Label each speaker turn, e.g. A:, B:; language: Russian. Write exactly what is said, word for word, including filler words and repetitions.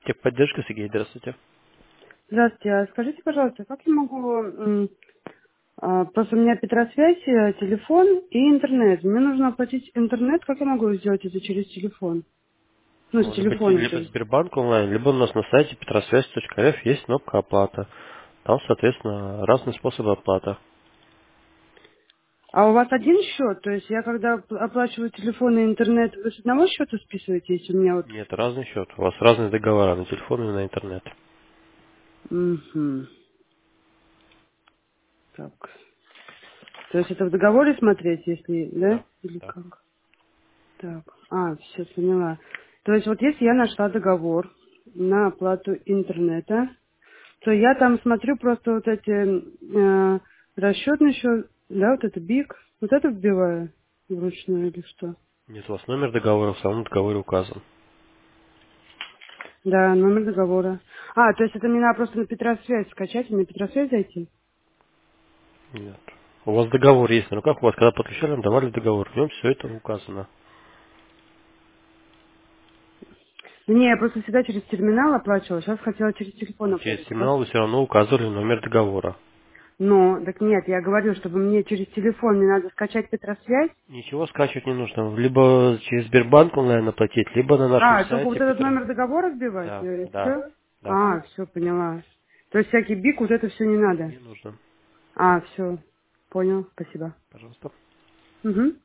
A: Техподдержка, Сергей, здравствуйте.
B: Здравствуйте. А скажите, пожалуйста, как я могу... м, а, Просто у меня Петросвязь, э, телефон и интернет. Мне нужно оплатить интернет. Как я могу сделать это через телефон? Ну, с
A: Может быть,
B: телефона, то
A: либо
B: есть.
A: Сбербанк онлайн, либо у нас на сайте петросвязь точка эр эф есть кнопка оплата. Там, соответственно, разные способы оплаты.
B: А у вас один счет? То есть я когда оп- оплачиваю телефон и интернет, вы с одного счета списываете, если у меня вот...
A: Нет, разный счет. У вас разные договора на телефон и на интернет.
B: Мгм. Так. То есть это в договоре смотреть, если... Да?
A: Да,
B: Или
A: да.
B: как? Так. А, все, поняла. То есть вот если я нашла договор на оплату интернета, то я там смотрю просто вот эти э, расчетный счет, да, вот это биг, вот это вбиваю вручную или что?
A: Нет, у вас номер договора в самом договоре указан.
B: Да, номер договора. А, то есть это мне надо просто на Петросвязь скачать и на Петросвязь зайти?
A: Нет. У вас договор есть на руках, у вас когда подключали, нам давали договор, в нем все это указано.
B: Не, я просто всегда через терминал оплачивала, сейчас хотела через телефон
A: А через
B: оплатить. Как?
A: терминал вы все равно указывали номер договора.
B: Но, так нет, я говорю, чтобы мне через телефон мне надо скачать Петросвязь.
A: Ничего скачивать не нужно. Либо через Сбербанк онлайн оплатить, либо на нашем
B: А, только вот
A: сайте
B: этот
A: Петро...
B: номер договора вбивать,
A: Да,
B: и
A: да,
B: все?
A: да.
B: А, все, поняла. То есть всякий биг, вот это все не надо.
A: Не нужно.
B: А, все, понял, спасибо.
A: Пожалуйста.
B: Угу.